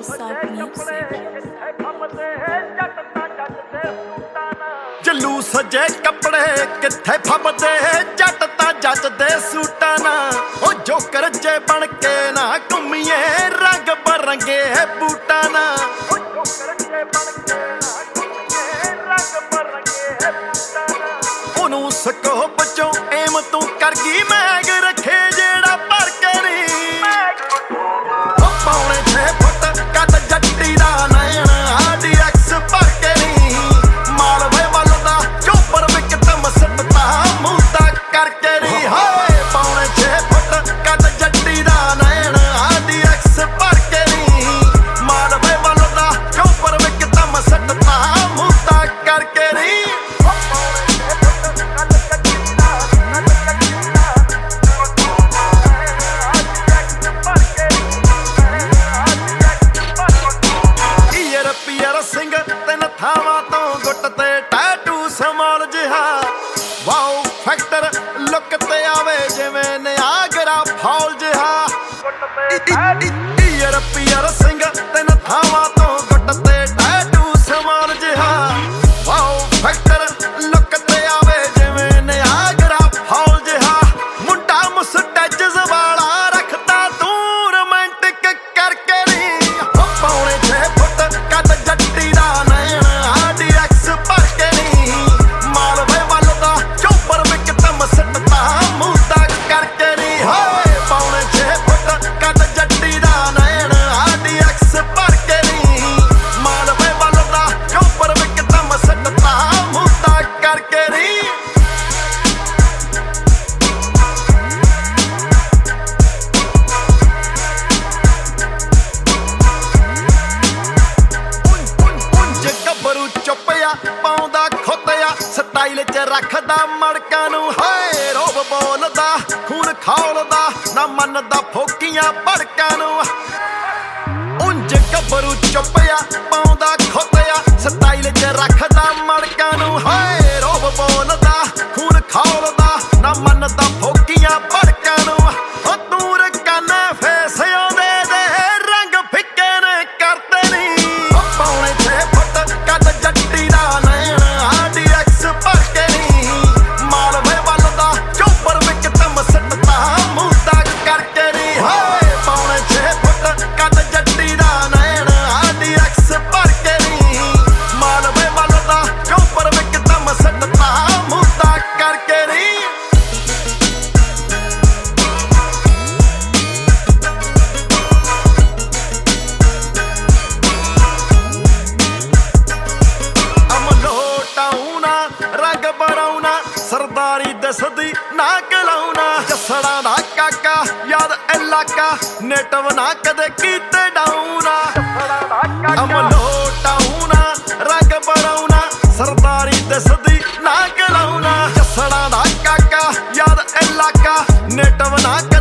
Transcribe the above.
stop music. ਜਲੂਸ ਜੇ ਕੱਪੜੇ ਕਿੱਥੇ ਫੱਬਦੇ ਜੱਟ ਤਾਂ ਜੱਟ ਦੇ ਸੂਟਾਂ ਨਾਲ ਉਹ ਜੋਕਰ ਜੇ ਬਣ ਕੇ ਨਾ ਘੁੰਮੀਏ ਰੰਗ ਬਰੰਗੇ ਬੂਟਾਂ ਨਾਲ ਉਹਨੂੰ ਸਕੋਪ ਚੋਂ ਏਮ ਤੂੰ ਕਰ ਗਈ ਮੈਗ ਰੱਖੇ ਜਿਹੜਾ ਭਰ ਕੇ ਨਹੀਂ ਉਹ ਪੌਣੇ 6 ਫੁੱਟ ਕੱਦ ਜੱਟੀ ਦਾ ਨੈਣ ਆਡੀਐਕਸ ਭਰ ਕੇ ਨਹੀਂ ਮਾਲਵੇ ਵੱਲ ਦਾ ਚੋਪਰ ਵਿਕਟਮ ਸੱਟਦਾ ਮੂੰਹ ਤਾਂ ਕਰਕੇ ਨਹੀਂ ਹਾਏ ਪੌਣੇ 6 ਫੁੱਟ ਕੱਦ ਜੱਟੀ ਦਾ ਨੈਣ ਆਡੀਐਕਸ ਭਰ ਕੇ ਨਹੀਂ ਮਾਲਵੇ ਵੱਲ ਦਾ ਚੋਪਰ ਵਿਕਟਮ ਸੱਟਦਾ ਮੂੰਹ ਤਾਂ ਕਰਕੇ ਨਹੀਂ ਪੀਅਰ ਸਿੰਘ ਤਿੰਨ ਥਾਵਾਂ ਤੋਂ ਗੁੱਟ ਤੇ ਟੈਟੂ ਸਮਾਲ ਜਿਹਾ ਵਾਓ ਫੈਕਟਰ ਲੁੱਕ ਤੇ ਆਵੇ ਜਿਵੇਂ ਨਿਆਗਰਾ ਫਾਲ ਜਿਹਾ ਪੀਅਰ ਸਿੰਘ ਤਿੰਨ ਥਾਵਾਂ ਤੋਂ ਗੁੱਟ ਤੇ ਟੈਟੂ ਸਮਾਲ ਜਿਹਾ ਵਾਓ ਫੈਕਟਰ ਲੁੱਕ ਤੇ ਆਵੇ ਜਿਵੇਂ ਨਿਆਗਰਾ ਫਾਲ ਜਿਹਾ ਮੁੰਡਾ ਮੁਸਟੈਚਸ ਵਾਲਾ ਰੱਖਦਾ ਤੂੰ ਰੋਮਾਂਟਿਕ ਕਰਕੇ ਨਹੀਂ ਪੌਣੇ 6 ਫੁੱਟ ਕੱਦ ਜੱਟੀ ਦਾ ਨੈਣ ਆਡੀਐਕਸ ਭਰ ਕੇ ਨਹੀਂ ਮਾਲਵੇ ਵੱਲ ਦਾ ਚੋਪਰ ਵਿਕਟਮ ਸੱਟਦਾ ਮੂੰਹ ਤਾਂ ਕਰਕੇ ਨਹੀਂ ਹਾਏ ਪੌਣੇ 6 ਫੁੱਟ ਕੱਦ ਜੱਟੀ ਦਾ ਨੈਣ ਆਡੀਐਕਸ ਭਰ ਕੇ ਨਹੀਂ ਮਾਲਵੇ ਵੱਲ ਦਾ ਚੋਪਰ ਵਿਕਟਮ ਸੱਟਦਾ ਮੂੰਹ ਤਾਂ ਕਰਕੇ ਨਹੀਂ ਗੱਭਰੂ ਚੁੱਪਿਆ ਪਾਉਂਦਾ ਖੁੱਤਿਆ ਸਟਾਈਲ 'ਚ ਰੱਖਦਾ ਮੜਕਾਂ ਨੂੰ ਹਾਏ ਰੋਬ ਬੋਲਦਾ ਖੂਨ ਖੌਲਦਾ ਨਾ ਮੰਨਦਾ ਫੋਕੀਆਂ ਭੜਕਾਂ ਨੂੰ ਉਂਝ ਗੱਭਰੂ ਚੁੱਪਿਆ ਪਾਉਂਦਾ ਖੁੱਤਿਆ ਸਟਾਈਲ 'ਚ ਰੱਖਦਾ ਮੜਕਾਂ ਨੂੰ ਹਾਏ ਰੋਬ ਬੋਲਦਾ ਖੂਨ ਖੌਲਦਾ ਨਾ ਮੰਨਦਾ ਫੋਕੀਆਂ ਭੜਕਾਂ ਨੂੰ ਉਹ ਤੂੰ ਰਕਾਨੇ ਫੇਸ ਆਉਂਦੇ ਦੇ ਰੰਗ ਫਿੱਕੇ ਨੇ ਕਰਦੇ ਨਹੀਂ ਪੌਣੇ 6 ਫੁੱਟ ਕੱਦ ਜੱਟੀ ਦਾ ਨੈਣ ਆਡੀਐਕਸ ਭਰ ਕੇ ਨਹੀਂ ਮਾਲਵੇ ਵੱਲ ਦਾ ਚੋਪਰ ਵਿਕਟਮ ਸੱਟਦਾ ਮੂੰਹ ਤਾਂ ਕਰਕੇ ਨਹੀਂ ਹਾਏ ਪੌਣੇ 6 ਫੁੱਟ ਕੱਦ ਜੱਟੀ ਦਾ ਨੈਣ ਆਡੀਐਕਸ ਭਰ ਕੇ ਨਹੀਂ ਮਾਲਵੇ ਵੱਲ ਦਾ ਚੋਪਰ ਵਿਕਟਮ ਸੱਟਦਾ ਮੂੰਹ ਤਾਂ ਕਰਕੇ ਨਹੀਂ ਰੰਗ ਬਰਾਉਣਾ ਸਰਦਾਰੀ ਦਸਦੀ ਨਾ ਕਲਾਉਣਾ ਜੱਸੜਾਂ ਦਾ ਕਾਕਾ ਯਾਦ ਇਲਾਕਾ ਨੇਟਵ ਨਾ ਕਦੇ ਕੀਤੇ ਡਾਉਣਾ ਅਮਲੋਟਾਉਣਾ ਰੰਗ ਬਰਾਉਣਾ ਸਰਦਾਰੀ ਦਸਦੀ ਨਾ ਕਲਾਉਣਾ ਜੱਸੜਾਂ ਦਾ ਕਾਕਾ ਯਾਦ ਇਲਾਕਾ ਨੇਟਵ ਨਾ